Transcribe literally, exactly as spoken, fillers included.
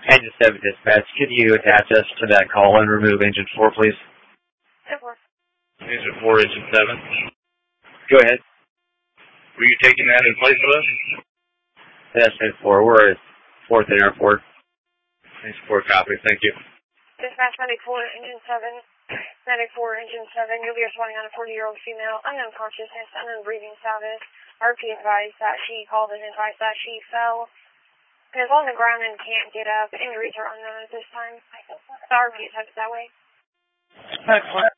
Engine seven dispatch, could you attach us to that call and remove engine four, please? Of course. Engine four, engine seven. Go ahead. Were you taking that in place of us? That's ten four. We're at fourth and Airport. Engine four, copy. Thank you. Dispatch ninety-four, engine seven. ninety-four, engine seven. You'll be responding on a forty-year-old female, unknown consciousness, unknown breathing status. R P advised that she called and advised that she fell. And is on the ground and can't get up. Injuries are unknown at this time. The R P is headed that way. Excellent.